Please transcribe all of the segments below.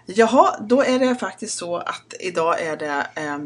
Jaha, då är det faktiskt så att idag är det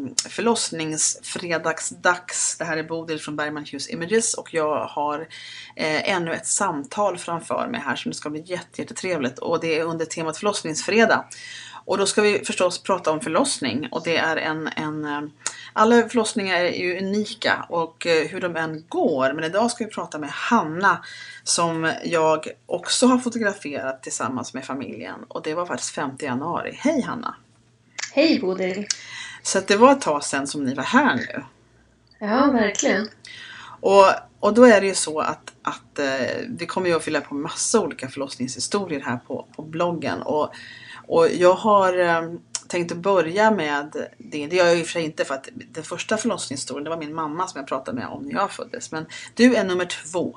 förlossningsfredagsdags. Det här är Bodil från Bergman Hughes Images och jag har ännu ett samtal framför mig här som det ska bli jättetrevligt, och det är under temat förlossningsfredag. Och då ska vi förstås prata om förlossning, och det är alla förlossningar är ju unika och hur de än går. Men idag ska vi prata med Hanna som jag också har fotograferat tillsammans med familjen. Och det var faktiskt 5 januari. Hej Hanna! Hej Bodil! Så att det var ett tag sedan som ni var här nu. Ja, verkligen. Och då är det ju så att vi kommer ju att fylla på massa olika förlossningshistorier här på bloggen. Och jag har tänkt att börja med det. Det gör jag i och för sig inte, för att den första förlossningshistorien, det var min mamma som jag pratade med om när jag föddes. Men du är nummer 2.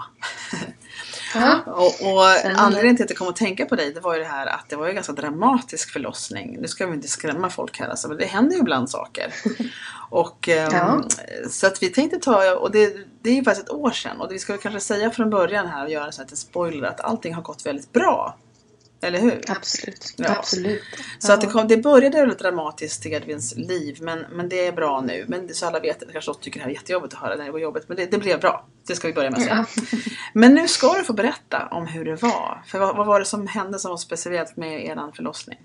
Ja. och anledningen till att jag kom att tänka på dig, det var ju det här att det var ju en ganska dramatisk förlossning. Nu ska vi inte skrämma folk här, alltså, men det händer ju ibland saker. Och så att vi tänkte och det är ju faktiskt ett år sedan. Och vi ska kanske säga från början här och göra så här till spoiler att allting har gått väldigt bra. Eller hur? Absolut. Ja. Absolut. Så att det började lite dramatiskt i Edvins liv, men det är bra nu. Men så alla vet, kanske också tycker det här är jättejobbigt att höra när det var jobbigt, men det blev bra. Det ska vi börja med att säga. Ja. Men nu ska du få berätta om hur det var. För vad var det som hände som var speciellt med er förlossning?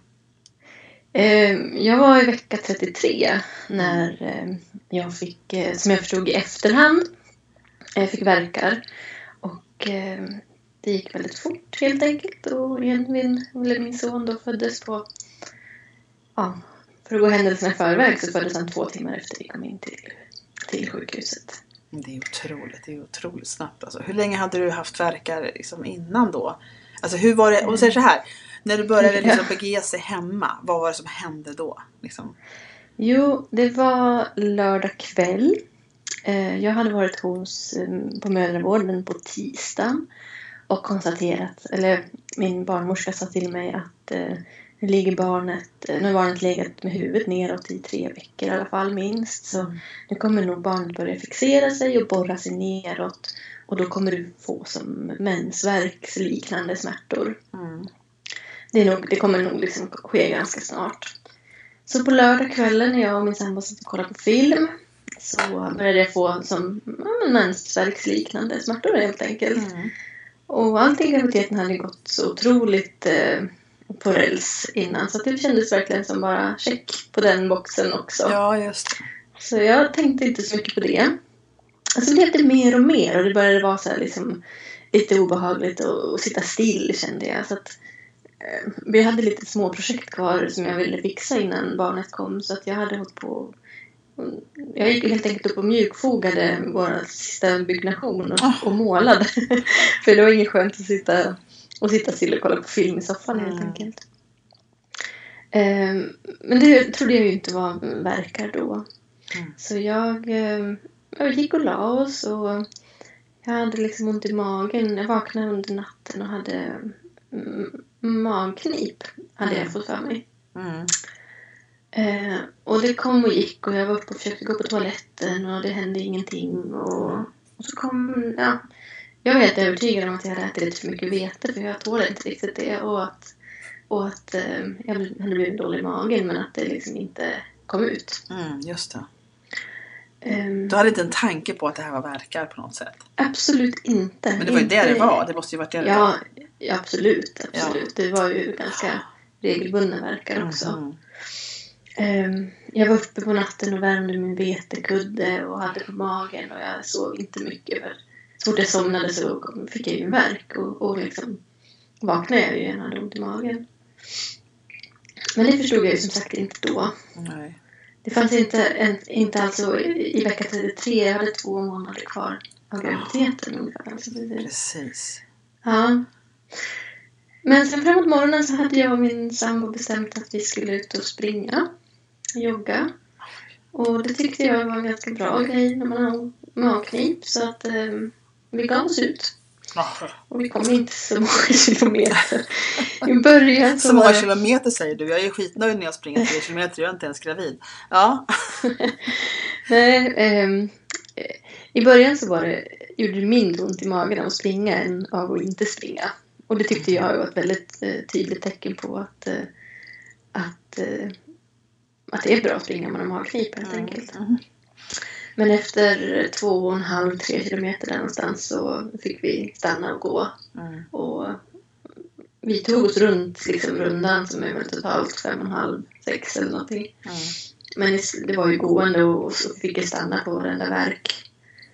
Jag var i vecka 33 när jag fick, som jag förstod i efterhand, jag fick värkar. Och det gick väldigt fort helt enkelt. Och min son då föddes på, för att gå händelserna i förväg så föddes han 2 timmar efter vi kom in till sjukhuset. Det är otroligt snabbt. Alltså, hur länge hade du haft värkar liksom innan då? Alltså hur var det, och säger så här, när du började liksom bege sig hemma, vad var det som hände då? Liksom? Jo, det var lördag kväll. Jag hade varit på mödravården på tisdagen och konstaterat, eller min barnmorska sa till mig att nu har barnet legat med huvudet neråt i 3 veckor i alla fall minst. Så nu kommer nog barnet börja fixera sig och borra sig neråt. Och då kommer du få som mensvärksliknande smärtor. Det kommer nog liksom ske ganska snart. Så på lördag kvällen när jag och min sambo satt och kollade på film så började jag få som mensvärksliknande smärtor helt enkelt. Och allting i graviditeten hade gått så otroligt på räls innan. Så det kändes verkligen som bara check på den boxen också. Ja, just det. Så jag tänkte inte så mycket på det. Alltså blev det mer och mer. Och det började vara så här liksom lite obehagligt att sitta still, kände jag. Så att vi hade lite små projekt kvar som jag ville fixa innan barnet kom. Så att jag hade hållit på. Jag gick helt enkelt upp och mjukfogade vår sista byggnation och målade. För det var inget skönt att sitta still och kolla på film i soffan helt enkelt. Men det trodde jag ju inte var värkar då. Så jag gick och la oss och jag hade liksom ont i magen. Jag vaknade under natten och hade magknip hade jag fått för mig. Och det kom och gick och jag var uppe och försökte gå på toaletten och det hände ingenting. Och så kom, jag var helt övertygad om att jag hade ätit lite för mycket vete, för jag tål inte riktigt det. Och att jag hade blivit dålig i magen, men att det liksom inte kom ut. Just det. Du hade inte en tanke på att det här var värkar på något sätt? Absolut inte. Men det var ju det var. Det måste ju varit det det var. Ja, absolut. Ja. Det var ju ganska regelbundna värkar också. Jag var uppe på natten och värmde min vetekudde och hade på magen och jag sov inte mycket. För så fort jag somnade så fick jag ju en värk och liksom vaknade jag ju igen och hade ont i magen. Men det förstod jag ju som sagt inte då. Nej. Det fanns inte alltså i vecka 33, jag hade 2 månader kvar av graviditeten ungefär. Alltså precis. Ja. Men sen framåt morgonen så hade jag och min sambo bestämt att vi skulle ut och springa, jogga. Och det tyckte jag var en ganska bra grej när man har magknip. Så att vi gav oss ut. Och vi kom inte så många kilometer. I början så många kilometer säger du. Jag är skitnöjd när jag springer 3 kilometer. Jag är inte ens gravid. Ja. Nej, i början så gjorde det mindre ont i magen av att springa än av att inte springa. Och det tyckte jag var ett väldigt tydligt tecken på att det är bra att springa om man har magknip helt enkelt. Men efter 2,5-3 kilometer där någonstans så fick vi stanna och gå. Och vi tog oss runt liksom rundan som är väl totalt 5,5-6 eller någonting. Men det var ju gående och så fick jag stanna på varenda verk.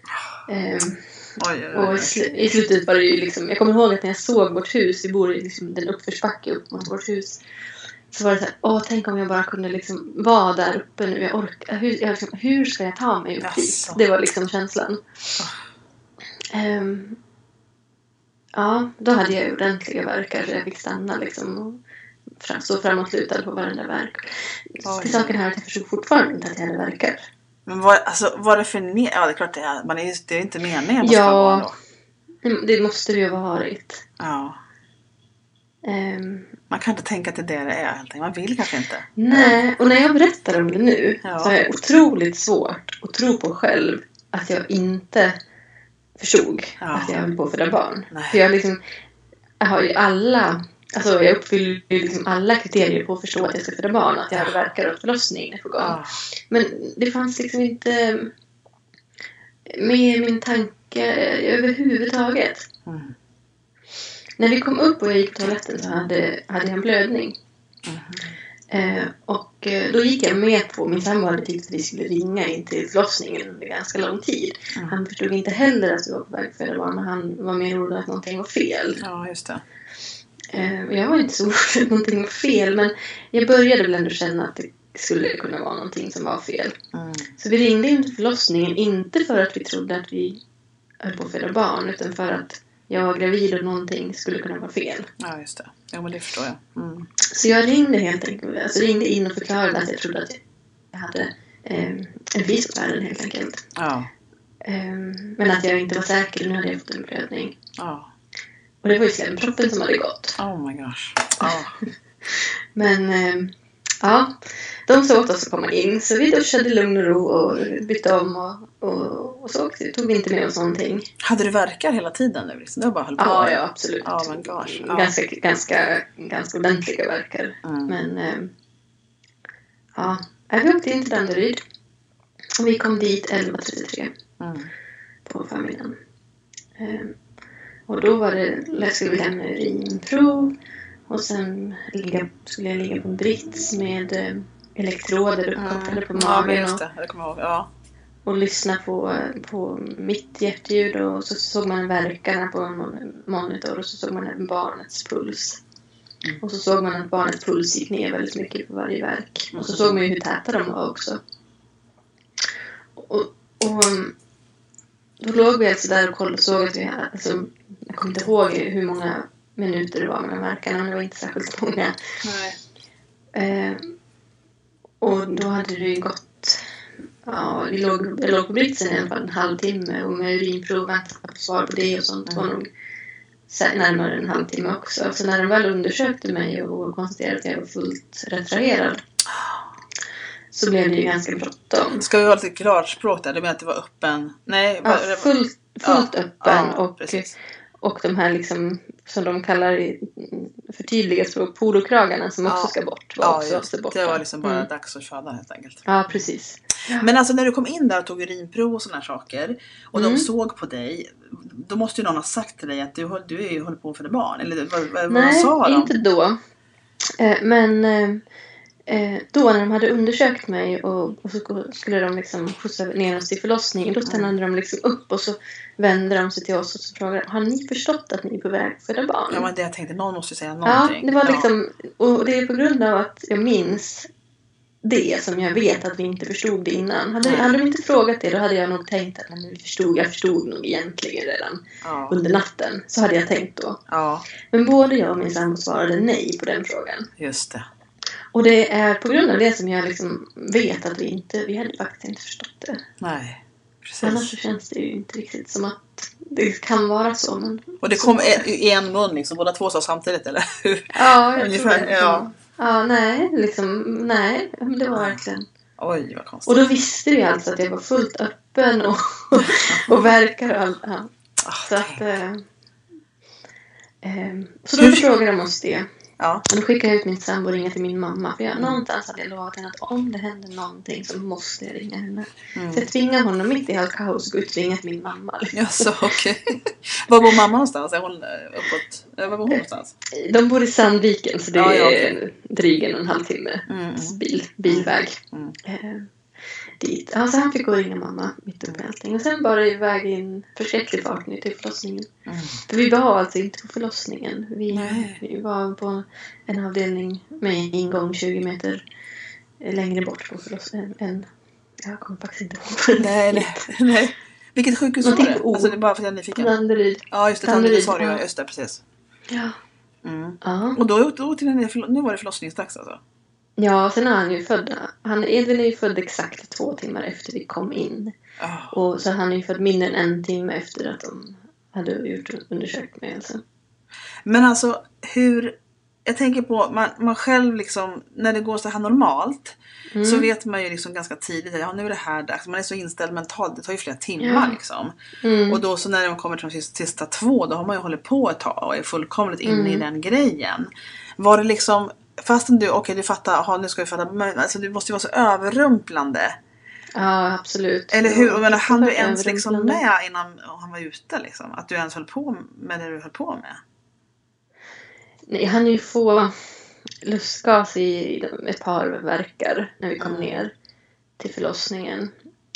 Och i slutet var det ju liksom, jag kommer ihåg att när jag såg vårt hus, vi bor i liksom den uppförsbacke upp mot vårt hus, så var det så här, tänk om jag bara kunde liksom vara där uppe nu, jag orkar, hur ska jag ta mig upp dit? Det var liksom känslan. Ja, då hade jag ordentliga verkar så jag fick stanna liksom och så framåtlutad på varenda verk. Till saken här att jag förstod fortfarande inte att jag hade verkar. Men var det för ja, det är klart det är inte meningen att ska vara då. Det måste det ju ha varit. Ja. Man kan inte tänka att det är det är helt enkelt. Man vill kanske inte. Nej, och när jag berättar om det nu så har jag otroligt svårt att tro på själv att jag inte förstod att jag höll på att föda barn. För jag har ju jag uppfyller liksom alla kriterier på att förstå att jag ska föda barn. Att jag hade verkar åt förlossning på gång. Men det fanns liksom inte med i min tanke överhuvudtaget. När vi kom upp och jag gick på toaletten så hade jag en blödning. Och då gick jag med på, min sambo hade tyckt att vi skulle ringa in till förlossningen under ganska lång tid. Han förstod inte heller att vi var på väg för det var, men han var mer orolig att någonting var fel. Ja, just det. Jag var inte så orolig att någonting var fel, men jag började väl ändå känna att det skulle kunna vara någonting som var fel. Så vi ringde in till förlossningen, inte för att vi trodde att vi höll på att föda barn, utan för att jag var gravid och någonting skulle kunna vara fel. Ja, just det. Ja, men det förstår jag. Så jag ringde helt enkelt. Ringde in och förklarade att jag trodde att jag hade en friskvärden helt enkelt. Ja. Men att jag inte var säker. Nu hade jag fått en blödning. Ja. Och det var ju slemproppen som hade gått. Oh my gosh. Ja. Men de sa åt oss att komma in. Så vi duschade i lugn och ro och bytte om och så tog vi inte med oss någonting. Hade du verkar hela tiden nu? Liksom? Det var bara höll på? Ja, absolut. Oh my gosh. Ganska ordentliga verkar. Men vi åkte in till Danderyd. Och vi kom dit 11:33 på förmiddagen. Och då var det, skulle vi lämna urinprov. Och sen skulle jag ligga på en brits med elektroder uppkopplade på magen. Ja, just det. Jag kommer ihåg. Ja. Och lyssna på mitt hjärtljud. Och så såg man verkarna på en monitor. Och så såg man barnets puls. Och så såg man att barnets puls gick ner väldigt mycket på varje verk. Och så såg man ju hur täta de var också. Och då låg vi alltså där och kollade och såg att vi jag kommer inte ihåg hur många minuter det var mellan verkarna, men det var inte särskilt många. Nej. Och då hade det ju gått, jag låg på britsen i alla fall en halvtimme och med urinprov väntade på svar på det och sånt var nog närmare en halvtimme också. Så när de väl undersökte mig och konstaterade att jag var fullt retraherad så blev det ju ganska bråttom. Ska vi vara lite klarspråk där? Du menar att det var öppen? Nej, fullt öppen och de här liksom som de kallar förtydligat språk, polokragarna som också ska bort. Det var liksom bara dags att köra helt enkelt. Ja, precis. Men alltså när du kom in där och tog urinprov och såna saker och de såg på dig, då måste ju någon ha sagt till dig att du håller på för det barn. Eller vad sa de? Nej, inte då. Men då när de hade undersökt mig och så skulle de liksom skjutsa ner oss till förlossningen, då stannade de liksom upp och så vände de sig till oss och så frågade: har ni förstått att ni är på väg för det barn? Ja, men det jag tänkte, någon måste säga någonting. Ja, det var liksom, och det är på grund av att jag minns det som jag vet att vi inte förstod det innan. Hade de inte frågat det, då hade jag nog tänkt att jag förstod nog egentligen redan under natten. Så hade jag tänkt då. Ja. Men både jag och min sambo svarade nej på den frågan. Just det. Och det är på grund av det som jag liksom vet att vi hade faktiskt inte förstått det. Nej, precis. Annars så känns det ju inte riktigt som att det kan vara så. Men och det kom i en mun liksom, båda två sa samtidigt, eller hur? Ja, jag ungefär, tror det. Ja, nej, det var verkligen. Oj, vad konstigt. Och då visste vi alltså att jag var fullt öppen och verkar och allt. Ja. Så att så då frågade de oss det. Ja. Och då skickade jag ut min sambo och ringa till min mamma. För någonstans hade jag lovat henne att om det händer någonting så måste jag ringa henne. Så jag tvingade honom mitt i allt kaos att gå ut och ringa till min mamma. Ja, så okej. Var bor mamma någonstans? Är hon uppåt? Var bor hon någonstans? De bor i Sandviken, så det är drygt 1,5 timme bilväg. Dit. Alltså han fick gå och ringa mamma mitt uppe i allting. Och sen bara iväg i en förskräcklig fart ner till förlossningen. För vi var alltså inte på förlossningen. Vi var på en avdelning med ingång 20 meter längre bort på förlossningen. Jag kommer faktiskt inte ihåg. Nej. Vilket sjukhus var det? Alltså det är bara för att jag är nyfiken. Danderyd. Ja, just det. Danderyd sa du. Just det, precis. Ja. Och då till nu var det förlossningsdags alltså? Ja, sen är han ju född. Edvin är ju född exakt 2 timmar efter vi kom in. Och så han är ju född mindre än 1 timme efter att de hade gjort undersökning. Alltså. Men alltså, jag tänker på, man själv liksom, när det går så här normalt, så vet man ju liksom ganska tidigt att nu är det här dags. Man är så inställd mentalt, det tar ju flera timmar liksom. Och då så när de kommer till de sista 2, då har man ju hållit på ett tag och är fullkomligt inne i den grejen. Var det liksom, fastän du fattar, nu ska vi fatta, men alltså det måste ju vara så överrumplande. Ja, absolut. Eller hur? Men hann du ens liksom med innan han var ute liksom? Att du ens höll på med det du höll på med? Nej, jag hann ju få lustgas i ett par verkar när vi kom ner till förlossningen.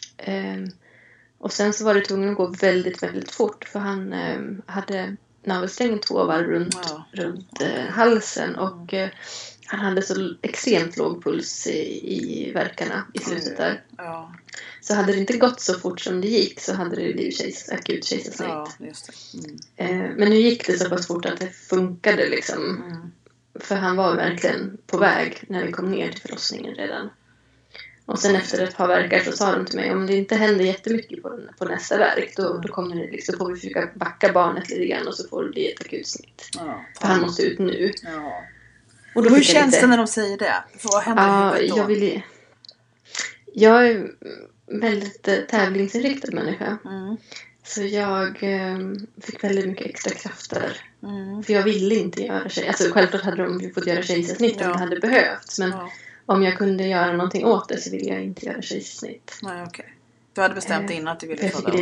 Och sen så var det tvungen att gå väldigt, väldigt fort. För han hade navelsträngen 2 varv runt halsen. Och han hade så extremt låg puls i verkarna i slutet där. Ja. Så hade det inte gått så fort som det gick så hade det blivit akut kejsarsnitt. Ja, just det. Men nu gick det så pass fort att det funkade liksom. För han var verkligen på väg när vi kom ner till förlossningen redan. Och sen efter ett par verkar så sa de till mig, om det inte händer jättemycket på nästa verk, då kommer det liksom, får vi försöka backa barnet lite grann och så får det bli ett akutsnitt. För han måste ut nu. Ja. Och hur känns det när de säger det? Vad händer i huvudet då? Jag är väldigt tävlingsinriktad människa. Så jag fick väldigt mycket extra krafter. För jag ville inte göra alltså självklart hade de fått göra kejsarsnitt om det hade behövts. Men om jag kunde göra någonting åt det så ville jag inte göra kejsarsnitt. Nej, okej. Du hade bestämt innan att du ville föda.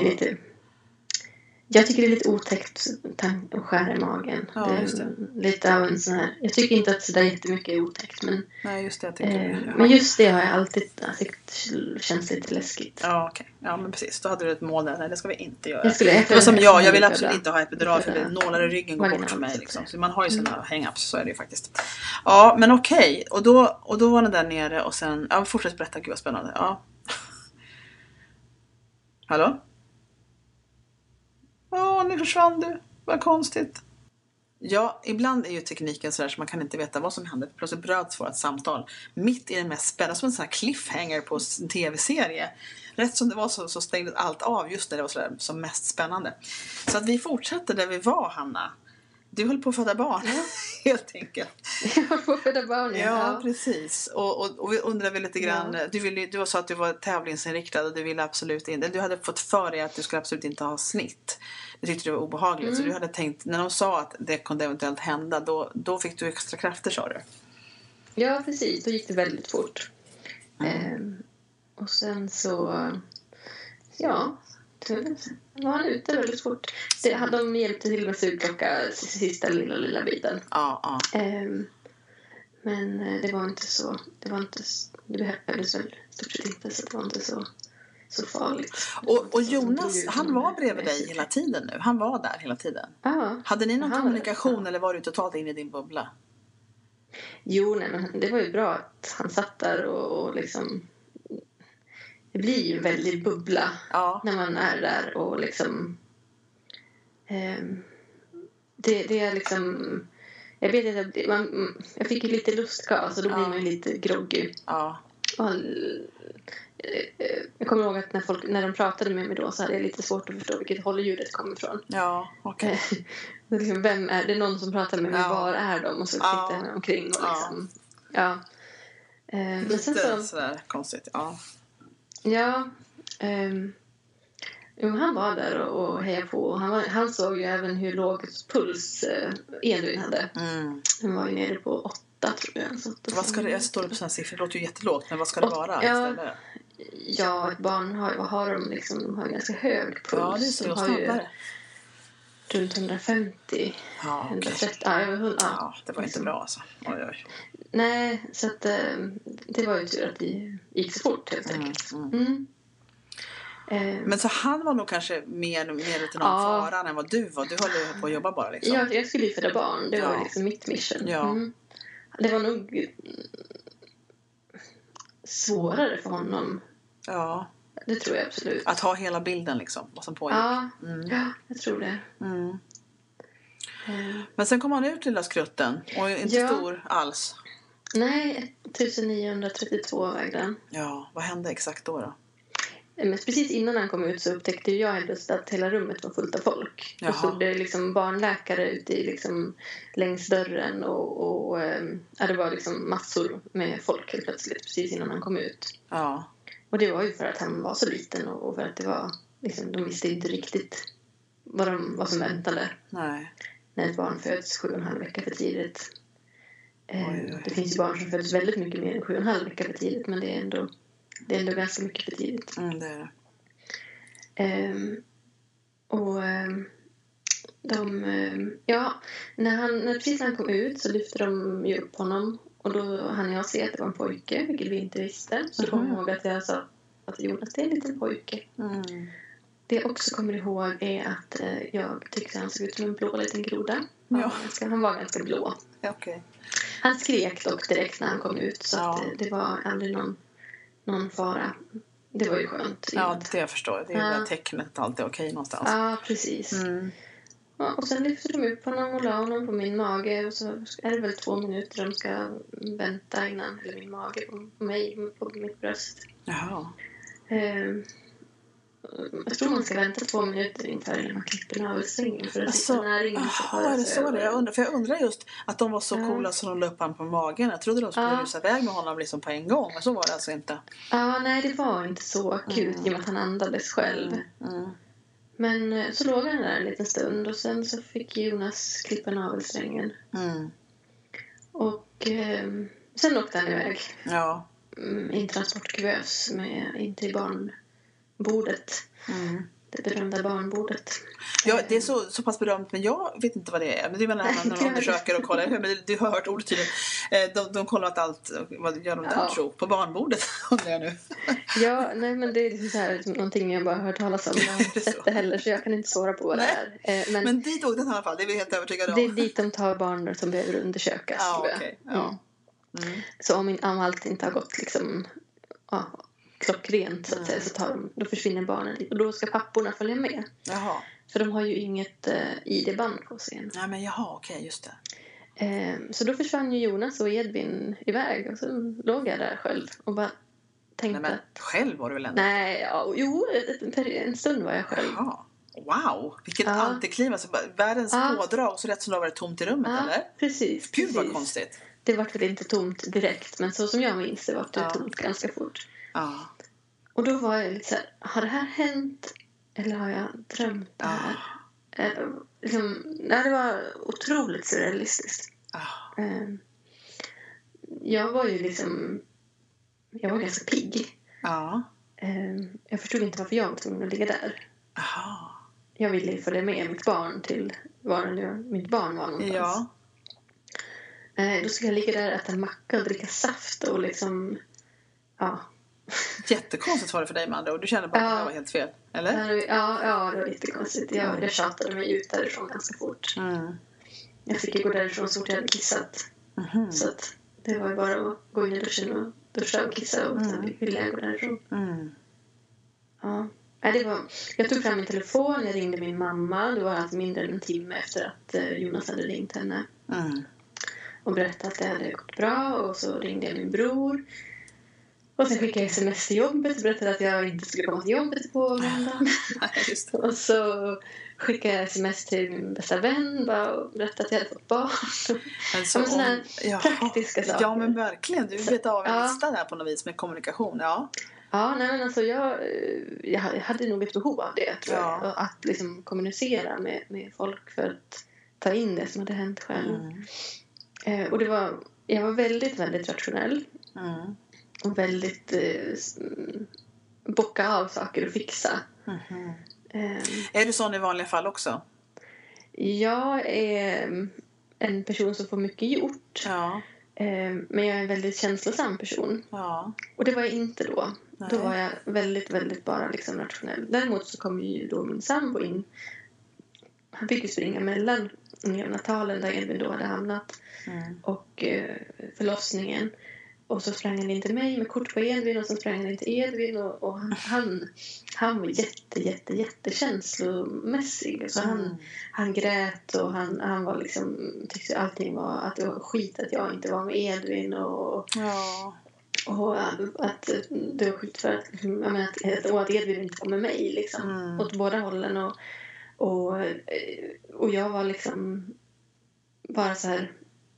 Jag tycker det är lite otäckt att skära i magen. Ja, det är lite av en sån här. Jag tycker inte att sådär jättemycket är otäckt. Men, nej, just det. Jag tycker men just det har jag alltid tyckt känns lite läskigt. Ja, okej. Ja, men precis. Då hade du ett mål där. Nej, det ska vi inte göra. Det var som jag vill absolut inte ha ett bedrag för det nålar i ryggen går bort för mig. Liksom. Så man har ju sina hang-ups, så är det ju faktiskt. Ja, men okej. Och då var ni där nere och sen, fortsätt berätta, gud vad spännande. Ja. Hallå? Nu försvann du. Vad konstigt. Ja, ibland är ju tekniken sådär så man kan inte veta vad som händer. Plötsligt bröts vårt samtal. Mitt i den mest spännande, som en sån här cliffhanger på en tv-serie. Rätt som det var så stängde allt av just när det var sådär som mest spännande. Så att vi fortsatte där vi var, Hanna. Du höll på att föda barn, helt enkelt. Jag höll på att föda barn, ja. Precis. Och vi undrade lite grann, du sa att du var tävlingsinriktad och du ville absolut inte, du hade fått för dig att du skulle absolut inte ha snitt. Det tyckte du var obehagligt, så du hade tänkt, när de sa att det kunde eventuellt hända, då fick du extra krafter, sa du. Ja, precis. Då gick det väldigt fort. Och sen så, var han ute väldigt fort. Det hade de hjälpt till med sugklocka sista lilla biten. Ja. Men det var inte så. Det behövdes väl stort sett inte, så det var inte så farligt. Och Jonas, han var bredvid dig hela tiden nu. Han var där hela tiden. Hade ni någon kommunikation eller var du totalt inne i din bubbla? Jo, nej, men det var ju bra att han satt där och liksom. Det blir ju väldigt bubbla när man är där och liksom det är liksom, jag vet inte, jag fick ju lite lustgas och då blir man ju lite groggy. Och, jag kommer ihåg att när de pratade med mig då så hade jag lite svårt att förstå vilket håll ljudet kom ifrån. Ja, okej. Liksom, vem är det? Någon som pratar med mig, var är de? Och så sitter jag omkring och liksom lite sådär konstigt, Jo, han var där och hejade på. Och han såg ju även hur låg puls Edvin hade. Han var ju nere på 8 tror jag. Så vad ska det, jag står på sådana siffror, det låter ju jättelågt. Men vad ska det vara istället? Ja, ett barn har de liksom, de har ganska hög puls. Ja, det är så snabbare. Runt 150. Ja, 130. Ja, det var inte bra alltså. Oj. Nej, så att det var ju tur att det gick så fort helt enkelt. Men så han var nog kanske mer ute någon faran än vad du var. Du höll ju på att jobba bara liksom. Ja, jag skulle ju föda barn. Det var liksom mitt mission. Ja. Det var nog svårare för honom. Ja. Det tror jag absolut. Att ha hela bilden liksom, vad som pågick. Ja, jag tror det. Men sen kom han ut lilla skrutten. Och inte stor alls. Nej, 1932 vägde han. Ja, vad hände exakt då? Men precis innan han kom ut så upptäckte jag just att hela rummet var fullt av folk. Då stod det liksom barnläkare ute i liksom längs dörren och det var liksom massor med folk helt plötsligt precis innan han kom ut. Ja. Och det var ju för att han var så liten och för att det var liksom, de visste inte riktigt vad som väntade. Nej. När ett barn föds 7,5 veckor för tidigt. Oj. Det finns ju barn som föds väldigt mycket mer än 7,5 veckor för tidigt, men det är ändå ganska mycket för tidigt. Det är det. Precis när han kom ut så lyfte de ju upp honom. Och då hann jag se att det var en pojke, vilket vi inte visste. Så då kom jag ihåg att jag sa att Jonas, det är en liten pojke. Det jag också kommer ihåg är att jag tyckte att han såg ut som en blå liten groda. Ja. Han var ganska blå. Okay. Han skrek dock direkt när han kom ut. Så att det var aldrig någon fara. Det var ju skönt. Ja, det jag förstår. Det är ju det tecknet att allt är okej någonstans. Ja, precis. Ja, och sen lyfter de upp honom och la honom på min mage. Och så är det väl 2 minuter de ska vänta innan. Eller min mage på mig, på mitt bröst. Jaha. Jag tror man ska vänta 2 minuter inför när man klipper navelsträngen för att alltså, näringen är det så det? Jag undrar just att de var så coola så de löp han på magen. Jag trodde de skulle rusa iväg med honom liksom på en gång. Men så var det alltså inte. Ja, nej det var inte så akut i och med att han andades själv. Men så låg han där en liten stund och sen så fick Jonas klippa navelsträngen. Och sen åkte han iväg. Ja. I en transportkuvös in till barnbordet. Det berömda barnbordet. Ja, det är så pass berömt, men jag vet inte vad det är. Men det är väl när de undersöker och kollar. Men du har hört ordet tydligen. De kollar att allt, vad gör de där tro? På barnbordet, undrar jag nu. Ja, nej men det är så här, någonting jag bara har hört talas om. Jag har inte sett det heller, så jag kan inte svara på vad det är. Men dit åkte den i alla fall, det är vi helt övertygade om. Det är dit de tar barn som behöver undersökas. Ja, okej. Så om allt inte har gått liksom... klockrent så att säga, så då försvinner barnen dit. Och då ska papporna följa med. Jaha. För de har ju inget ID-band på sig. Ja, men okej, just det. Så då försvann ju Jonas och Edvin iväg. Och så låg jag där själv och bara tänkte... Nej, men själv var du väl ändå? Nej, en stund var jag själv. Jaha. Wow, vilket antikliv. Alltså, världens pådrag och så rätt som det var tomt i rummet, eller? Precis. Gud vad konstigt. Det var väl inte tomt direkt, men så som jag minns det var det tomt ganska fort. Ja. Och då var jag lite så här, har det här hänt eller har jag drömt det här? Det var otroligt surrealistiskt. Jag var ju jag var ganska pigg. Jag förstod inte varför jag var tvungen att ligga där. Jag ville följa med mitt barn till var mitt barn var någonstans. Då skulle jag ligga där, äta en macka och dricka saft och Jättekonstigt var det för dig, man. Och du kände bara att det var helt fel, eller? Ja, det var jättekonstigt. Jag tjatade mig ut därifrån ganska fort. Jag fick ju gå därifrån så fort jag hade kissat. Så att det var bara att gå in i duschen och duscha och kissa och sen ville jag gå därifrån. Jag tog fram min telefon, jag ringde min mamma. Det var alltså mindre än en timme efter att Jonas hade ringt henne. Och berättade att det hade gått bra. Och så ringde jag min bror. Och sen skickade jag sms till jobbet och berättade att jag inte skulle komma till jobbet på måndagen. Och så skickade jag sms till min bästa vän och berättade att jag hade fått barn. Alltså, praktiska saker. Ja, men verkligen. Du vet av en lista där på något vis med kommunikation. Ja, nej, men alltså jag hade nog ett behov av det, tror jag. Att liksom kommunicera med folk för att ta in det som hade hänt själv. Och jag var väldigt, väldigt rationell. Och väldigt bocka av saker och fixa. Är du sån i vanliga fall också? Jag är en person som får mycket gjort. Ja. Men jag är en väldigt känslosam person. Ja. Och det var jag inte då. Nej. Då var jag väldigt, väldigt bara liksom rationell. Däremot så kom ju då min sambo in. Han fick ju springa mellan neonatalen där Edvin då hade hamnat. Och förlossningen. Och så sprang han in till mig med kort på Edvin. Och så sprang han in till Edvin. Och han var jätte känslomässig. Så han grät. Och han var liksom, tyckte allting var att det var skit att jag inte var med Edvin. Och att det var skit för att Edvin inte var med mig. Liksom, åt båda hållen. Och jag var liksom bara så här.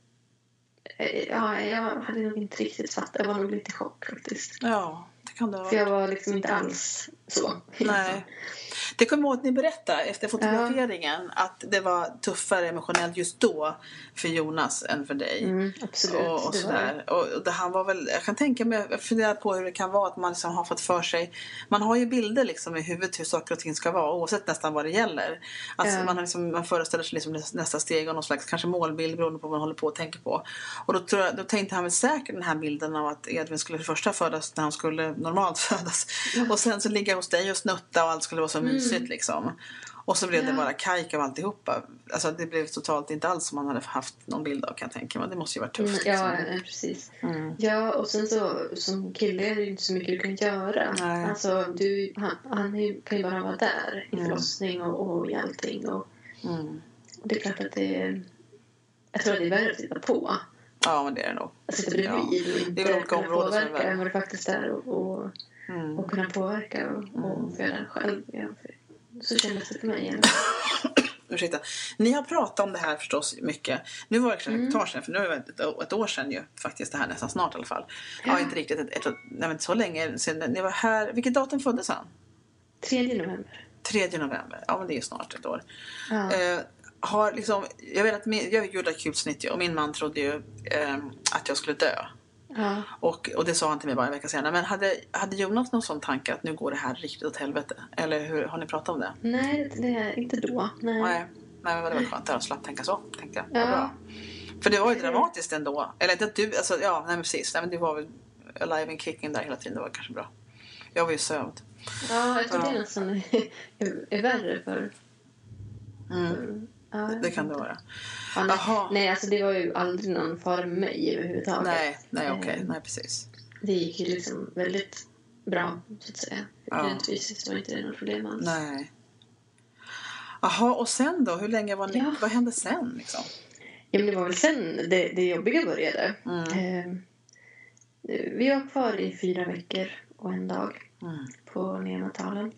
Ja, jag hade nog inte riktigt fattat. Jag var nog lite i chock faktiskt. Ja, det kan det vara. För jag var liksom inte alls så. Nej. Det kommer ihåg att ni berättade efter fotograferingen att det var tuffare emotionellt just då för Jonas än för dig. Absolut. Och sådär. Och det han var väl, jag kan tänka mig, jag funderar på hur det kan vara att man liksom har fått för sig, man har ju bilder liksom i huvudet hur saker och ting ska vara oavsett nästan vad det gäller. Alltså man föreställer sig liksom nästa steg och någon slags kanske målbild beroende på vad man håller på och tänker på. Och då tänkte han väl säkert den här bilden av att Edvin skulle för första födas när han skulle normalt födas. Och sen så ligga hos dig och snutta och allt skulle vara så mysigt liksom. Och så blev det bara kajk av alltihopa. Alltså det blev totalt inte alls som man hade haft någon bild av, kan jag tänka mig. Det måste ju varit tufft. Ja, precis. Ja, och sen så som kille är det ju inte så mycket du kan göra. Nej. Alltså han kan ju bara vara där i förlossning och i allting. Och det är klart att jag tror att det är värre att titta på. Ja, men det är det nog. Att sitta bredvid och inte kunna påverka än vad det faktiskt är och kunna påverka och föda själv. Ja, så kändes det för mig. Ursäkta. Ni har pratat om det här förstås mycket. Nu var det kanske ett tag sedan, för nu är det ett år sedan ju faktiskt, det här nästan snart i alla fall. Ja, inte riktigt inte så länge sedan ni var här. Vilket datum föddes han? 3 november. 3 november, ja men det är ju snart ett år. Ja. Har liksom, jag vet att jag gjorde akutsnitt och min man trodde ju att jag skulle dö. Ja. Och det sa han till mig bara en vecka senare. Men hade Jonas någon sån tanke att nu går det här riktigt åt helvete? Eller hur, har ni pratat om det? Nej, det är inte då. Nej, men det var skönt att slapp tänka så, tänkte jag. Ja. Bra. För det var ju dramatiskt ändå. Eller inte att du, alltså nej men precis. Nej men du var väl alive and kicking där hela tiden, det var kanske bra. Jag var ju sövd. Ja, jag tror det är nästan är värre för... Ja, det kan det vara. Ja, nej, alltså det var ju aldrig någon fara med mig överhuvudtaget. Nej, okej. Nej, precis. Det gick ju liksom väldigt bra, så att säga. Rent fysiskt var inte det något problem alls. Nej. Jaha, och sen då? Hur länge var ni? Vad hände sen liksom? Ja, men det var väl sen det jobbiga började. Vi var kvar i 4 veckor och en dag på neonatalen.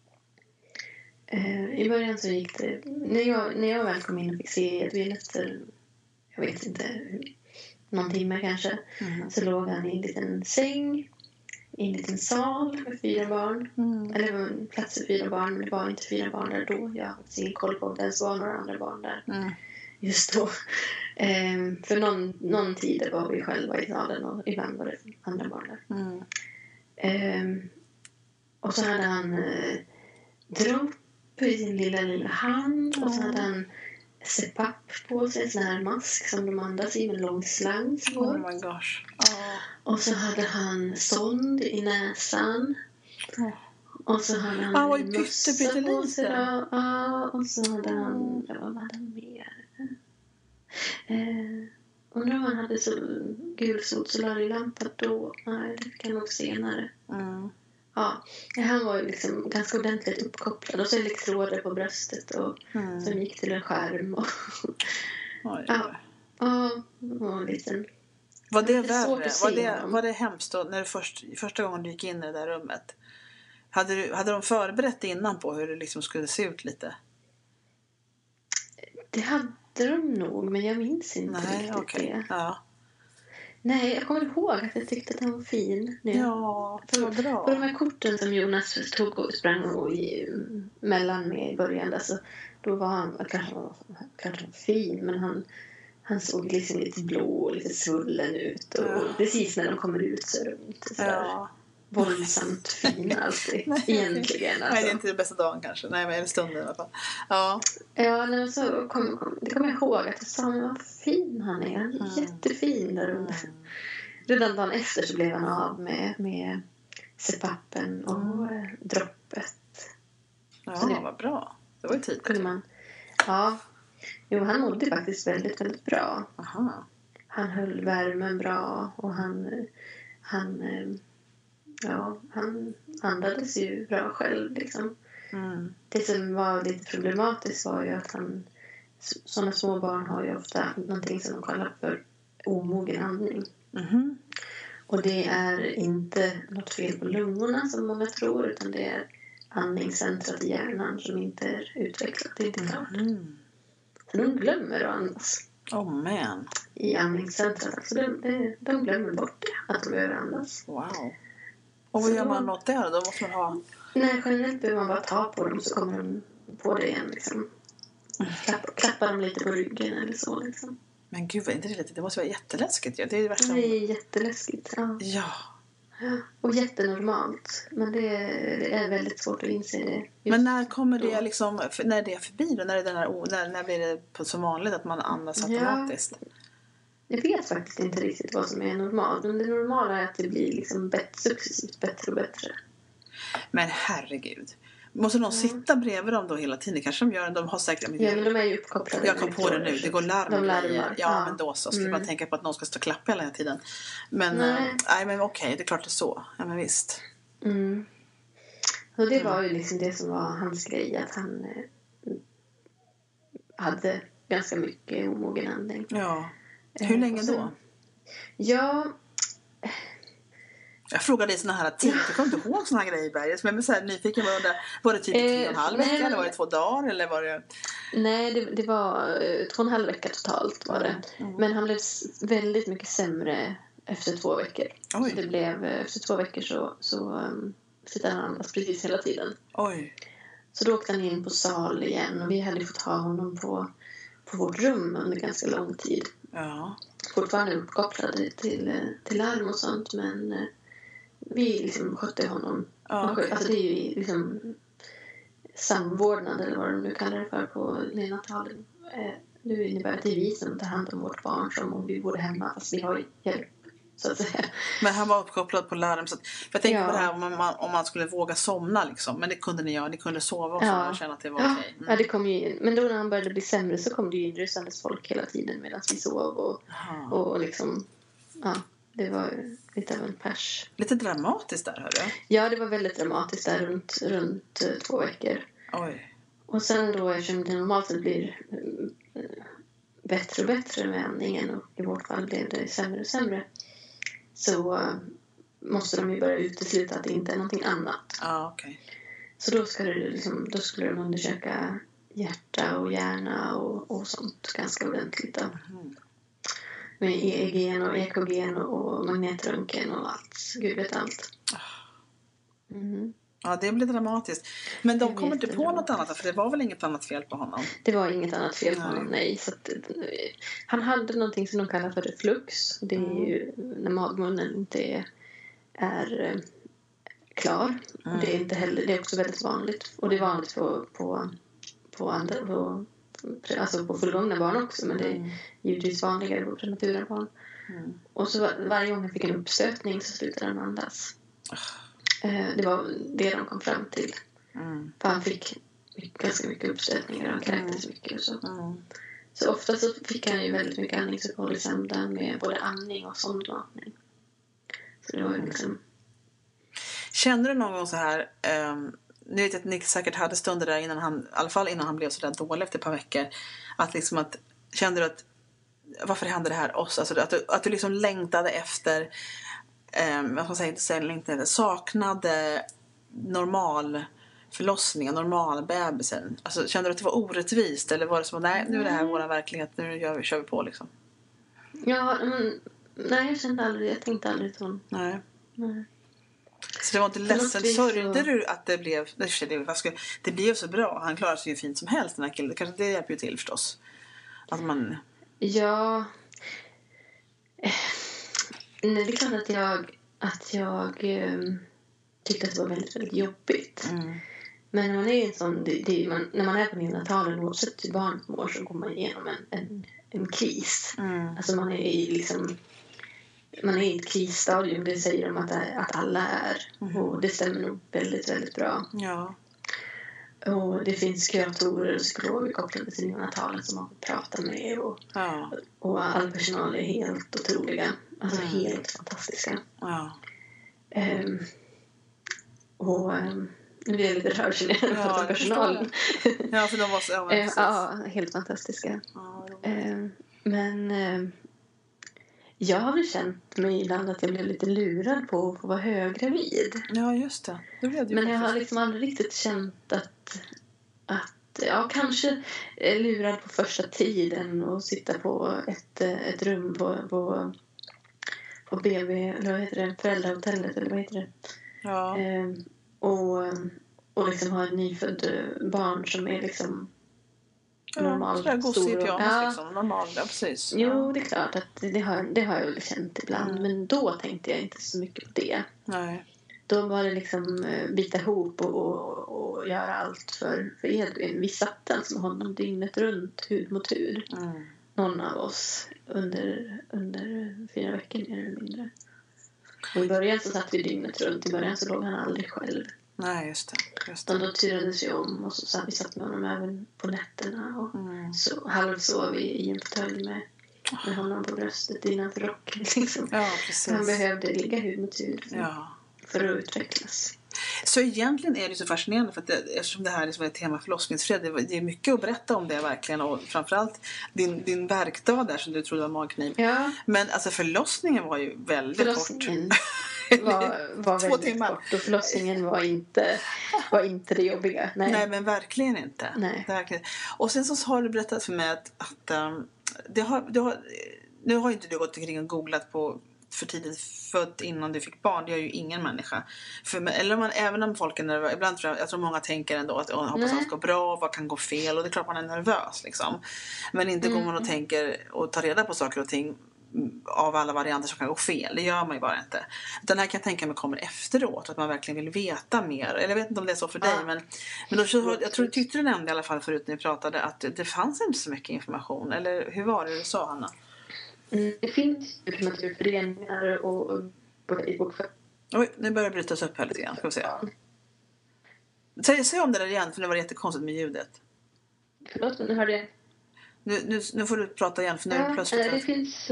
I början så gick det... När jag väl kom in och fick se Edvin efter... Jag vet inte, någon timme kanske. Så låg han i en liten säng. I en liten sal med 4 barn. Eller det var plats för 4 barn, men det var inte 4 barn där då. Jag har ingen koll på om det ens var några andra barn där. Just då. För någon tid var vi själva i salen och ibland var det andra barn där. Och så hade han dropp i sin lilla hand. Och så hade han CPAP på sig, en sån här mask som de andas i med en lång slang. Oh my gosh. Och så hade han sond i näsan. Och så hade han var ju mössa på sig. Och så hade han... Vad hade han mer? Undrar om han hade så gulsot solarielampa då. Nej, det fick han nog senare. Ja, han var ju liksom ganska ordentligt uppkopplad. Och så elektroder på bröstet. Och som gick till en skärm. Och var en liten... Var det värre? Var det hemskt då, när första gången du gick in i det där rummet? Hade de förberett innan på hur det liksom skulle se ut lite? Det hade de nog, men jag minns inte riktigt det. Ja. Nej, jag kommer ihåg att jag tyckte att han var fin. Ja, det var bra. På de här korten som Jonas tog och sprang och mellan med i början, alltså, då var han kanske fin, men han såg liksom lite blå och lite svullen ut. Och precis när de kommer ut så är de inte så våldsamt fina alltid. Egentligen. Alltså. Nej, det är inte den bästa dagen kanske. Nej, men är det stunden i alla fall. Ja. Ja, men så kommer jag ihåg att jag sa, men vad fin han är. Han är jättefin där under. Redan dagen efter så blev han av med sepappen och droppet. Ja, vad bra. Det var ju tidigt. Jo, han mådde faktiskt väldigt, väldigt bra. Aha. Han höll värmen bra och han andades ju bra själv liksom. Det som var lite problematiskt var ju att sådana små barn har ju ofta någonting som de kallar för omogen andning. Och det är inte något fel på lungorna som många tror, utan det är andningscentrat i hjärnan som inte är utvecklat. Det är inte klart. Så de glömmer att andas. Man. I andningscentrat. Alltså de glömmer bort det, att de behöver andas. Wow. Och vad gör man åt det då? Då måste man ha... Nej, generellt behöver man bara ta på dem så kommer de på det igen liksom. Klappa dem lite på ryggen eller så liksom. Men gud, vad är det? Det måste vara jätteläskigt. Ja. Det är ju värsta... Det är jätteläskigt, ja. Och jättenormalt. Men det är väldigt svårt att inse det. Men när kommer det liksom, när det är förbi då? När blir det så vanligt att man andas automatiskt? Jag vet faktiskt inte riktigt vad som är normalt. Men det normala är att det blir liksom successivt bättre och bättre. Men herregud. Måste någon sitta bredvid dem då hela tiden? Kanske de gör. De har säkert... Ja, men de är ju uppkopplade. Jag kom på det nu. Det går larm. De larmar. Ja, men då så. Skulle man tänka på att någon ska stå och klappa hela tiden. Men, nej, men okej. Det är klart det är så. Ja, men visst. Och det var ju liksom det som var hans grej. Att han hade ganska mycket omogen andning. Ja. Hur länge då? Ja... Jag frågade dig såna här tider. Jag kommer inte ihåg såna här grejer i berget. Men jag är så här nyfiken. Var det typ 3,5 veckor? Eller var det 2 dagar? Eller var det... Nej, det var 2,5 veckor totalt var det. Men han blev väldigt mycket sämre efter 2 veckor. Så det blev, efter 2 veckor så sitter han andas precis hela tiden. Oj. Så då åkte han in på sal igen. Och vi hade fått ha honom på vårt rum under ganska lång tid. Ja. Fortfarande uppkopplade till larm och sånt. Men vi liksom skötte honom. Alltså det är ju liksom samvårdnad eller vad de nu kallar det för på neonatalen. Nu innebär att det är vi som tar hand om vårt barn som om vi bor hemma fast vi har hjälp. Så att säga. Men han var uppkopplad på larm. Så att, jag tänkte på det här om man skulle våga somna liksom. Men det kunde ni göra. Ni kunde sova också och känna att det var okej. Ja, det kom ju in. Men då när han började bli sämre så kom det ju inrysandes folk hela tiden medan vi sov. Och liksom... Ja, det var lite av en pers. Lite dramatiskt där, hörru. Ja, det var väldigt dramatiskt där runt 2 veckor. Oj. Och sen då, eftersom det normalt blir bättre och bättre med andningen och i vårt fall blev det sämre och sämre, så måste de ju börja utesluta att det inte är någonting annat. Ja, okej. Så då skulle de undersöka hjärta och hjärna och sånt ganska ordentligt. Med EEG och EKG och magnetröntgen och allt. Gud vet allt. Ja, det blir dramatiskt. Men de kommer inte på något annat, för det var väl inget annat fel på honom? Det var inget annat fel på honom, nej. Så att, han hade någonting som de kallar för reflux. Det är ju när magmunnen inte är klar. Och det är inte heller, det är också väldigt vanligt. Och det är vanligt på fullgångna barn också, men det är givetvis vanligare på prematura barn. Och så varje gång han fick en uppstötning så slutade han andas. Det var det de kom fram till. För han fick ganska mycket uppstötningar och han kräktes mycket och så. Så ofta så fick han ju väldigt mycket andningsuppehåll i samband med både andning och sondmatning. Så det var ju liksom... Kände du någon gång så här... Nu vet jag att Nick säkert hade stunder där i alla fall innan han blev så där dålig efter ett par veckor. Kände du att varför hände det här oss? Alltså att du liksom längtade efter saknade normal förlossning och normal bebisen. Alltså, kände du att det var orättvist? Eller var det som nej, nu är det här vår verklighet, nu kör vi på liksom? Ja, Nej, jag tänkte aldrig att hon... Nej. Nej. Så det var inte ledsen. vis Sörjde du att det blev... Det blev så bra. Han klarar sig ju fint som helst, den här killen. Kanske det hjälper ju till förstås. Att man... Ja. Nej, det är klart att jag tyckte att det var väldigt, väldigt jobbigt. Men man är en sån... när man är på neonatalen, oavsett hur barnet mår, så går man igenom en kris. Alltså man är i ett krisstadium. Det säger de att alla är. Och det stämmer nog väldigt, väldigt bra. Ja. Och det finns kuratorer och psykologer kopplade till neonatalen som man pratar med. Och all personal är helt otroliga. Alltså helt fantastiska. Ja. Nu blir jag lite rörd när jag pratar om personalen. Ja, för de var så... Ja, helt fantastiska. Men jag har väl känt mig ibland att jag blev lite lurad på att vara höggravid. Ja, just det. Det blev det ju. Men jag har liksom aldrig riktigt känt att ja, kanske lurad på första tiden och sitta på ett rum på BB, eller vad heter det, föräldrahotellet, eller vad heter det? Ja. Och liksom ha ett nyfödd barn som är liksom normalt stor. Ja, liksom, normalt, ja, precis. Jo, det är klart att det har jag väl känt ibland. Men då tänkte jag inte så mycket på det. Nej. Då var det liksom bita ihop och göra allt för Edvin. Vi satt alltså med honom dygnet runt, hud mot hud. Någon av oss under 4 veckor mer eller mindre. Och i början så satt vi dygnet runt. I början så låg han aldrig själv. Nej, just det. Och då turades vi om och så satt vi med honom även på nätterna. Och så halvsov vi i en fåtölj med honom på bröstet innanför rocken. Liksom. Ja, precis. Han behövde ligga hud mot hud för att utvecklas. Så egentligen är det så fascinerande för att eftersom det här liksom är ett tema förlossningsfred, det är mycket att berätta om det verkligen, och framförallt din verkdag där som du trodde var magkniv. Ja. Men alltså förlossningen var ju väldigt kort. var 2 väldigt timmar. kort och förlossningen var inte det jobbiga. Nej, men verkligen inte. Nej. Verkligen. Och sen så har du berättat för mig att nu har ju inte du gått omkring och googlat på för tidigt född innan du fick barn. Det gör ju ingen människa. Även om folk är nervösa. Ibland jag tror många tänker ändå att hoppas att det ska gå bra. Vad kan gå fel? Och det är klart man är nervös liksom. Men inte går man och tänker och tar reda på saker och ting av alla varianter som kan gå fel. Det gör man ju bara inte. Den här kan jag tänka mig kommer efteråt. Att man verkligen vill veta mer. Eller jag vet inte om det är så för dig. Men då, jag tror du tyckte du nämnde i alla fall förut när vi pratade att det fanns inte så mycket information. Eller hur var det du sa, Hanna? Det finns ju naturföreningar och på Facebook. Oj, nu börjar det brytas upp här lite grann. Ska vi se. Säg om det där igen, för det var jättekonstigt med ljudet. Förlåt, nu hörde jag. Nu får du prata igen, för nu är det plötsligt... det finns...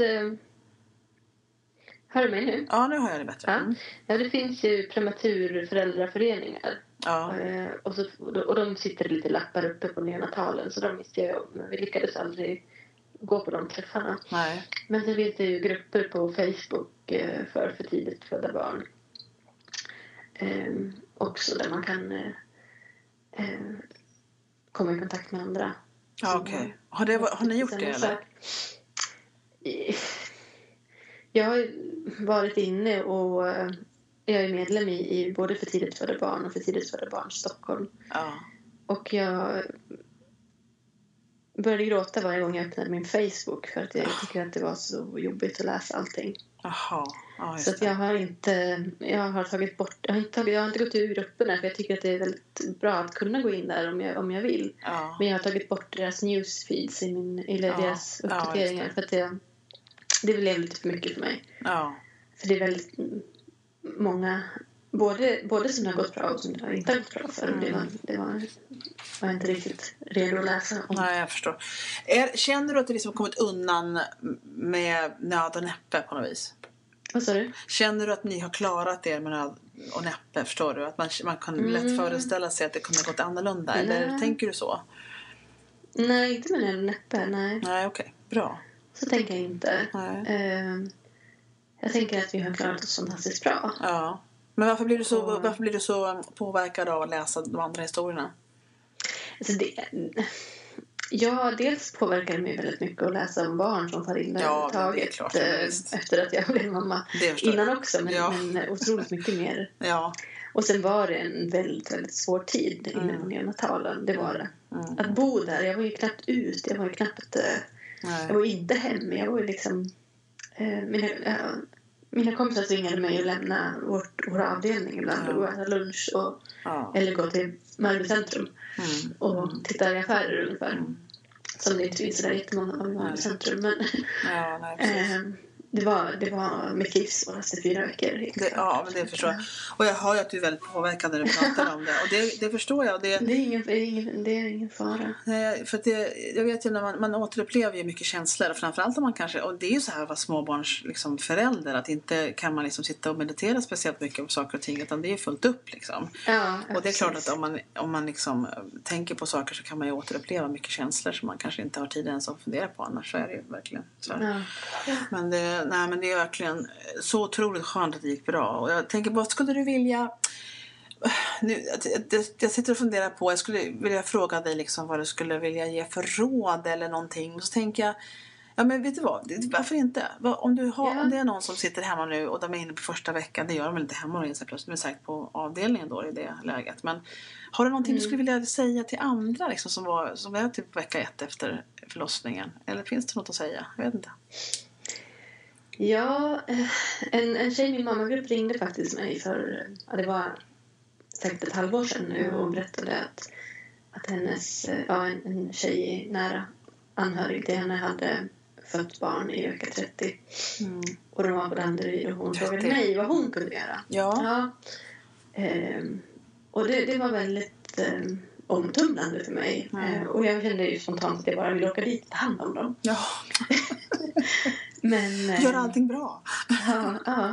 Hör du mig nu? Ja, nu hör jag det bättre. Ja, det finns ju prematurföräldraföreningar. Ja. Och de sitter lite lappar uppe på neonatalen, så de visste jag om. Men vi lyckades aldrig gå på de träffarna. Nej. Men så finns det ju grupper på Facebook för tidigt födda barn. Också där man kan komma i kontakt med andra. Ja, okej. Har ni gjort det eller? Jag har varit inne och jag är medlem i både för tidigt födda barn och för tidigt födda barn Stockholm. Ja. Och jag började gråta varje gång jag öppnade min Facebook för att jag tycker att det var så jobbigt att läsa allting. Jaha. Ja, så att jag har tagit bort, jag har inte gått ur grupperna för jag tycker att det är väldigt bra att kunna gå in där om jag vill. Ja. Men jag har tagit bort deras newsfeeds eller deras uppdateringar för att det blev lite för mycket för mig. Ja. För det är väldigt många både som har gått bra och som det har inte gått bra för. Det var jag inte riktigt redo att läsa om. Nej, jag förstår. Känner du att det liksom kommit undan med nöd och näppe på något vis? Vad sa du? Känner du att ni har klarat er med nöd och näppe, förstår du? Att man kan lätt föreställa sig att det kunde gått annorlunda? Nej. Eller tänker du så? Nej, inte med nöd och näppe, nej. Nej, okej. Bra. Så tänker jag inte. Nej. Jag tänker att vi har klarat oss fantastiskt bra. Ja. Men varför blir du så påverkad av att läsa de andra historierna? Alltså Ja, dels påverkar det mig väldigt mycket att läsa om barn som far illa överhuvudtaget. Klart, efter att jag blev mamma. Innan också, men otroligt mycket mer. Ja. Och sen var det en väldigt, väldigt svår tid inne på neonatalen. Det var det. Att bo där, jag var ju knappt ut. Jag var ju knappt... jag var inte hemma. Jag var ju liksom... Mina kompisar tvingade mig att lämna vår avdelning ibland och gå och äta lunch eller gå till Mörby centrum och titta i affärer ungefär. Som det inte finns så där jättemånga av Mörby centrum. Men det var mitt livs svåraste 4 veckor. Men det förstår jag. Och jag hör ju att du är väldigt påverkad när du pratar om det. Och det förstår jag. Och det är ingen fara. Nej, för jag vet ju när man återupplever ju mycket känslor. Och framförallt om man kanske... Och det är ju så här att vara småbarns liksom, förälder. Att inte kan man liksom sitta och meditera speciellt mycket om saker och ting. Utan det är ju fullt upp liksom. Ja, och det är klart att om man liksom tänker på saker så kan man ju återuppleva mycket känslor som man kanske inte har tid ens att fundera på. Annars så är det ju verkligen så. Ja. Men det är verkligen så otroligt skönt att det gick bra. Och jag tänker, vad skulle du vilja... Nu, jag sitter och funderar på... Jag skulle vilja fråga dig liksom vad du skulle vilja ge för råd eller någonting. Och så tänker jag... Ja, men vet du vad? Varför inte? Om det är någon som sitter hemma nu och de är inne på första veckan. Det gör de väl inte hemma och inser plötsligt. De är säkert på avdelningen då i det läget. Men har du någonting du skulle vilja säga till andra liksom, som var typ vecka 1 efter förlossningen? Eller finns det något att säga? Jag vet inte. Ja, en tjej i min mammagrupp ringde faktiskt mig för, det var säkert ett halvår sedan nu och berättade att hennes, en tjej nära anhörig till henne hade fött barn i vecka 30. Och de var på Danderyd och hon frågade mig vad hon kunde göra. Ja. Och det var väldigt omtumlande för mig. Och jag kände ju spontant att jag bara ville åka dit och ta hand om dem. Ja. Men, gör allting bra. Ja.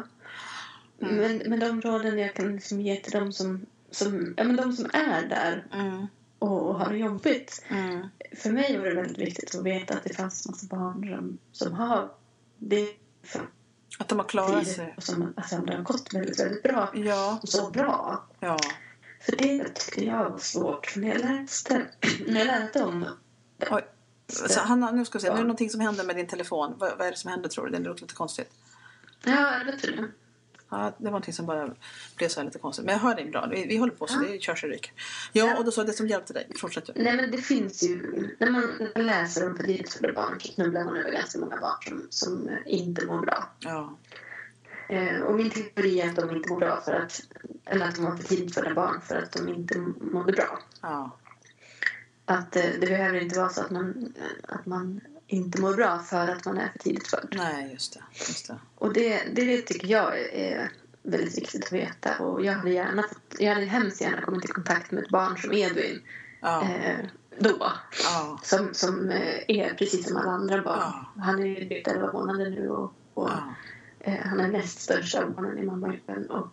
Men de råden jag kan liksom ge till dem som de som är där och har det jobbigt. För mig var det väldigt viktigt att veta att det fanns massa barn som har det för att de har klarat sig. Och som det har gått väldigt, väldigt bra. Ja. Och så bra. Ja. För det tyckte jag var svårt. För när jag läste om det. Oj. Så Hanna, nu ska vi se. Nu är det någonting som händer med din telefon. Vad är det som händer, tror du? Det låter lite konstigt. Ja, jag vet det. Ja, det var någonting som bara blev så här lite konstigt. Men jag hör dig bra. Vi håller på så det kör sig ryk. Ja, och då sa det som hjälpte dig. Fortsätt. Nej, men det finns ju... När man läser om för tidigt födda barn så snubblar man över ganska många barn som inte mår bra. Ja. Och min teori är att de inte mår bra eller att de var för tidigt födda barn för att de inte mådde bra. Ja. Att det behöver inte vara så att man inte mår bra för att man är för tidigt född. Nej, just det. Och det tycker jag är väldigt viktigt att veta. Och jag hade hemskt gärna kommit i kontakt med ett barn som Edvin. Ja. Då. Ja. Som är precis som alla andra barn. Ja. Han är ju 11 månader nu och han är näst största av barnen i mammagruppen och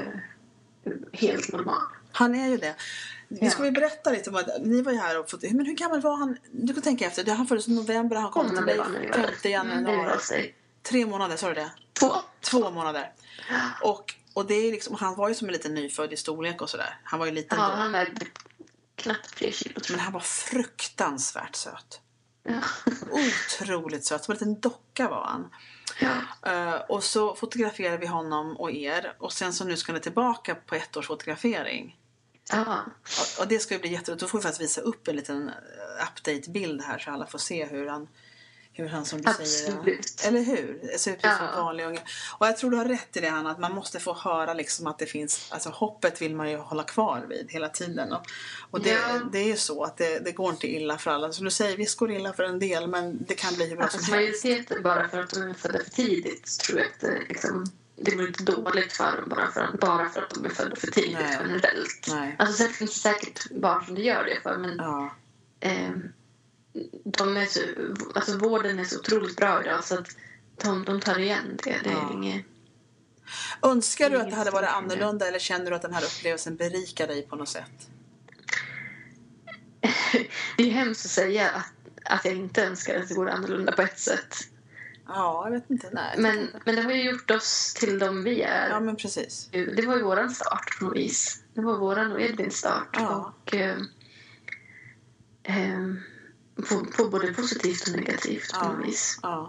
helt normal. Han är ju det. Vi ska väl berätta lite om att ni var ju här och men hur gammal var han? Du kan tänka efter. Han föddes i november, han kom till dig 5 januari. 3 månader, sa du det? 2 månader. Och det är liksom, han var ju som en liten nyfödd i storlek och sådär. Han var ju liten då. Han var knappt 3 kilo. Men han var fruktansvärt söt. Ja. Otroligt söt. Som en liten docka var han. Ja. Och så fotograferade vi honom och er. Och sen så nu ska ni tillbaka på 1 års fotografering. Ja. Och det ska ju bli jätteroligt. Då får vi faktiskt visa upp en liten update-bild här så alla får se hur han som du säger. Eller hur? Det ser ut som vanlig unge. Och jag tror du har rätt i det, Hanna, att man måste få höra liksom att det finns, alltså hoppet vill man ju hålla kvar vid hela tiden. Och det är ju så att det går inte illa för alla. Som du säger, visst går det illa för en del, men det kan bli hur bra som helst. Majoriteten bara för att de är födda för tidigt tror jag att det går inte dåligt för dem bara för att de är födda för tidigt generellt. Nej. Alltså sen finns det säkert barn som det gör det för, men de är så, alltså vården är så otroligt bra idag så att de tar igen det. Det är inget. Önskar du att det hade varit annorlunda eller känner du att den här upplevelsen berikar dig på något sätt? Det är hemskt att säga att jag inte önskar att det vore annorlunda på ett sätt. Ja, jag vet inte. Nej, men det har ju gjort oss till de vi är. Ja, men precis. Det var ju våran start på något vis. Det var våran och Edvins start. Ja. Och på både positivt och negativt på något vis. Ja.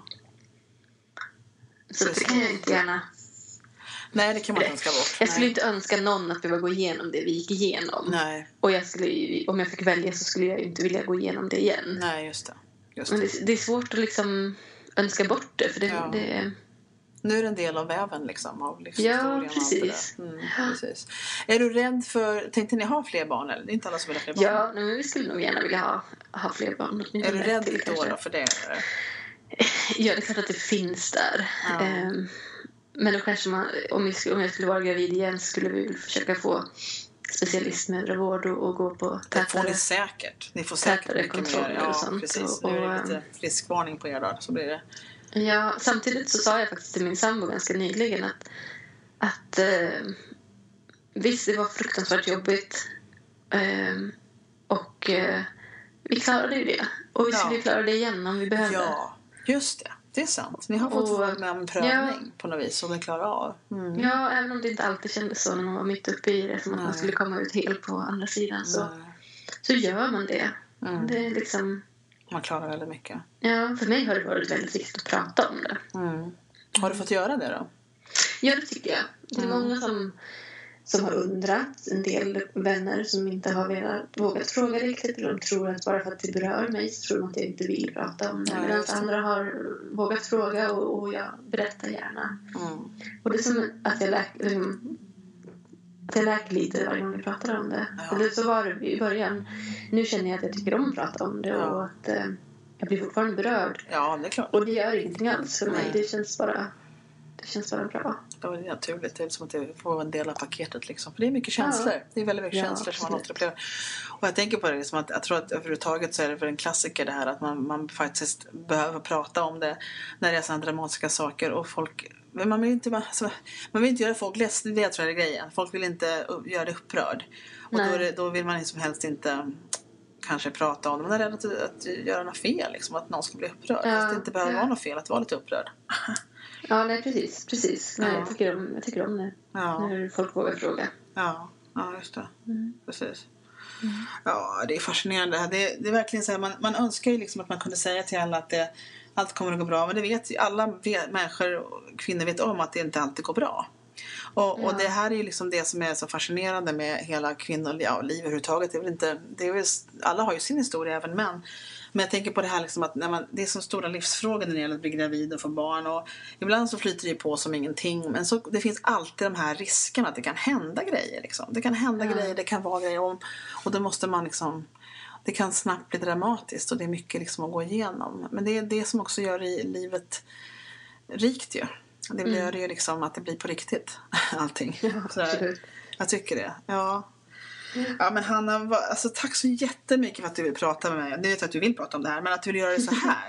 Så det kan jag inte gärna... Nej, det kan man inte önska bort. Jag skulle inte önska någon att behöva gå igenom det vi gick igenom. Nej. Och om jag fick välja så skulle jag inte vilja gå igenom det igen. Nej, just det. Men det är svårt att liksom önska bort det. För det... Nu är det en del av väven liksom, av livshistorien. Ja, precis. Precis. Är du rädd för... Tänkte ni ha fler barn? Eller? Det är inte alla som vill ha fler barn. Ja, men vi skulle nog gärna vilja ha fler barn. Är du rädd då för det? Ja, det är klart att det finns där. Ja. Men då kanske om jag skulle vara gravid igen skulle vi försöka få specialistmödravård och gå på tätare... Det får ni säkert. Ni får säkert mycket mer. Ja, och sånt. Precis. Nu är det lite friskvarning på er dag, så blir det. Ja, samtidigt så sa jag faktiskt till min sambo ganska nyligen att visst, det var fruktansvärt jobbigt. Och vi klarade ju det. Och vi skulle klara det igen om vi behövde. Ja, just det. Det är sant. Ni har fått vara med om en prövning på något vis som ni klarar av. Mm. Ja, även om det inte alltid kändes så när man var mitt uppe i det. Som att man skulle komma ut helt på andra sidan. Så gör man det. Det är liksom... Man klarar väldigt mycket. Ja, för mig har det varit väldigt viktigt att prata om det. Har du fått göra det då? Ja, det tycker jag. Det är många som har undrat. En del vänner som inte har vågat fråga riktigt. De tror att bara för att det berör mig så tror de att jag inte vill prata om det. Medan andra har vågat fråga och jag berättar gärna. Och det är som att jag läker lite varje gång vi pratar om det. Ja. Eller så var det i början. Nu känner jag att jag tycker om att prata om det. Och att jag blir fortfarande berörd. Ja, det är klart. Och det gör ingenting alls för mig. Det känns bara bra. Ja, det är naturligt. Det är som att det får en del av paketet liksom. För det är mycket känslor. Ja. Det är väldigt mycket känslor som man återupplever. Och jag tänker på det liksom att jag tror att överhuvudtaget så är det för en klassiker det här att man faktiskt behöver prata om det när det är sådana dramatiska saker och folk... Men man vill inte göra folk ledsna, det tror jag är grejen. Folk vill inte göra det upprörd. Och då vill man som helst inte kanske prata om det. Man är rädd att göra något fel, liksom, att någon ska bli upprörd. Fast det inte behöver vara något fel att vara lite upprörd. Ja, nej, precis. Nej, jag tycker om det. Ja. När folk vågar fråga. Ja, just det. Precis. Ja, det är fascinerande. Det är verkligen så här, man önskar ju liksom att man kunde säga till alla att allt kommer att gå bra. Men det vet ju alla människor och kvinnor vet om att det inte alltid går bra. Och det här är ju liksom det som är så fascinerande med hela liv överhuvudtaget. Alla har ju sin historia, även män. Men jag tänker på det här liksom att det är så stora livsfrågor när det gäller att bli gravid och få barn. Och ibland så flyter det på som ingenting. Men så, det finns alltid de här riskerna att det kan hända grejer. Liksom. Det kan hända grejer, det kan vara grejer. Och då måste man liksom... Det kan snabbt bli dramatiskt och det är mycket liksom att gå igenom. Men det är det som också gör livet rikt ju. Det gör det ju liksom att det blir på riktigt allting. Ja, absolut. Jag tycker det. Ja. Ja, men Hanna, alltså, tack så jättemycket för att du vill prata med mig. Jag vet att du vill prata om det här, men att du vill göra det så här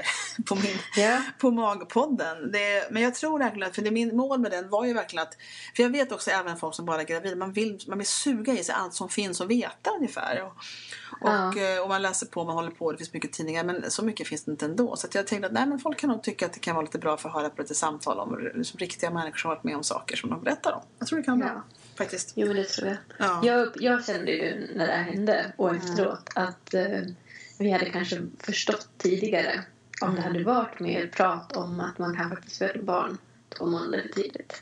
på Magpodden. Men jag tror verkligen att, för min mål med den var ju verkligen att, för jag vet också även folk som bara är gravida, man vill suga i sig allt som finns och veta ungefär. Och man läser på, man håller på, det finns mycket tidningar, men så mycket finns det inte ändå. Så att jag tänkte att men folk kan nog tycka att det kan vara lite bra för att höra på lite samtal om liksom, riktiga människor som har varit med om saker som de berättar om. Jag tror det kan vara faktiskt. Jo, det tror jag. Ja. Jag kände ju när det här hände och efteråt att vi hade kanske förstått tidigare om det hade varit mer prat om att man kan faktiskt föda barn 2 månader för tidigt.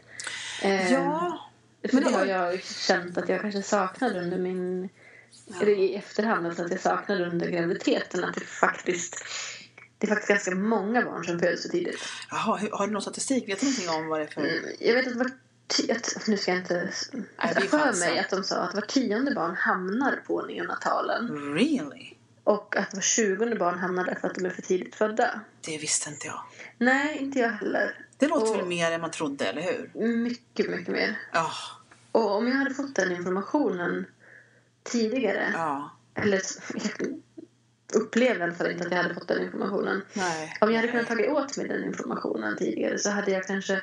För det har jag känt att jag kanske saknade under min... Eller i efterhand, alltså att jag saknade under graviditeten att det är faktiskt ganska många barn som föds så tidigt. Jaha, har du någon statistik? Vet du någonting om vad det är för... Jag vet att nu ska jag inte... för mig att de sa att var 10:e barn hamnar på neonatalen. Really? Och att var 20:e barn hamnar därför att de är för tidigt födda. Det visste inte jag. Nej, inte jag heller. Det låter väl mer än man trodde, eller hur? Mycket, mycket mer. Ja. Och om jag hade fått den informationen tidigare. Eller upplevde i alla fall inte att jag hade fått den informationen. Nej. Om jag hade kunnat ta åt mig den informationen tidigare så hade jag kanske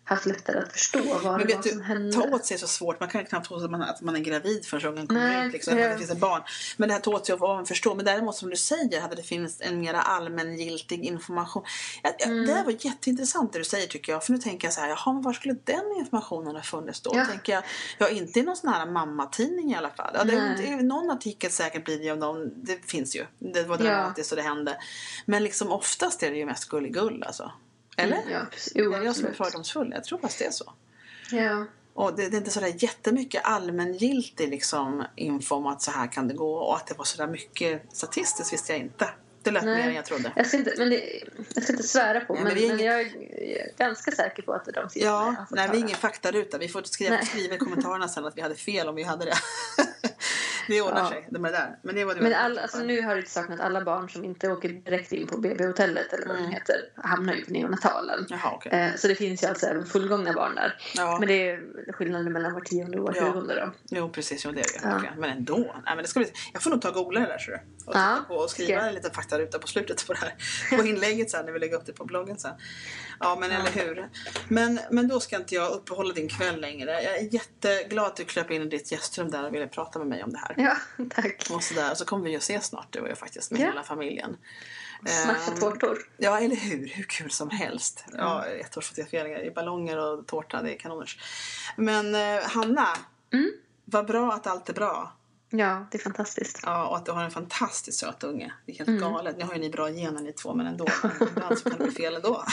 haft lättare att förstå vad Men det vet var du, som hände. ta åt sig är så svårt. Man kan knappt tro att man är gravid förrän ungen kommer ut. Liksom, ja. att det finns ett barn. Men det här ta åt sig av vad man förstår. Men däremot som du säger hade det finns en mer allmängiltig information. Det här var jätteintressant det du säger tycker jag. För nu tänker jag så här, jaha, men var skulle den informationen ha funnits då? Ja. Tänker jag inte i någon sån här mammatidning i alla fall. Ja, det är någon artikel säkert blir det om någon, det finns ju. Det var dramatiskt och det hände. Men liksom oftast är det ju mest gulligull alltså. Eller? Ja, är jag som är fördomsfull? Jag tror fast det är så. Ja. Och det är inte sådär jättemycket allmängiltig liksom, info om att så här kan det gå. Och att det var sådär mycket statistiskt visste jag inte. Det lät mer än jag trodde. Jag ska inte svära på, men jag är ganska säker på att de sitter ja, med. nej, vi är ingen faktaruta. Vi får skriva i kommentarerna sen att vi hade fel om vi hade det. Det ordnar sig, det med det där. Men, det var det alltså, nu har det saknat alla barn som inte åker direkt in på BB-hotellet eller vad det heter, hamnar ju på neonatalen. Jaha, okay. Så det finns ju alltså även fullgångna barn där. Ja. Men det är skillnaden mellan var 10:e och var 20:e då. Jo, precis. Jo, det är det. Ja. Okay. Men ändå. Nej, men det ska bli... Jag får nog ta och googla det där, tror du. Och skriva en liten faktaruta på slutet på det här. På inlägget sen när vi lägger upp det på bloggen sen. Ja, men eller hur. Men då ska inte jag uppehålla din kväll längre. Jag är jätteglad att du klöp in i ditt gästrum där och ville prata med mig om det här. Ja, tack. Och så kommer vi ju se snart, du och jag faktiskt, med hela familjen. Smasha tårtor. Ja, eller hur kul som helst. Ja, ettårsfotograferingar i ballonger och tårta, det är kanoners. Men Hanna, vad bra att allt är bra. Ja, det är fantastiskt. Ja, och att du har en fantastiskt söt unge. Det är helt galet. Nu har ju ni bra gener ni två, men ändå. Ibland så kan det bli fel ändå.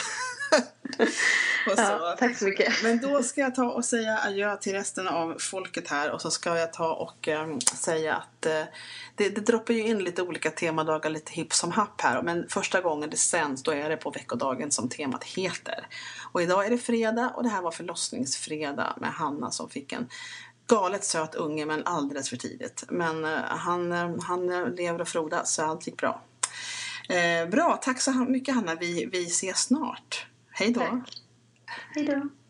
Ja, tack så mycket. Men då ska jag ta och säga adjö till resten av folket här. Och så ska jag ta och säga att det droppar ju in lite olika temadagar, lite hipp som happ här. Men första gången det sänds, då är det på veckodagen som temat heter. Och idag är det fredag och det här var förlossningsfredag med Hanna som fick en galet söt unge men alldeles för tidigt. Men han lever och frodas så allt gick bra. Bra, tack så mycket Hanna. Vi ses snart. Hej då. Hej då.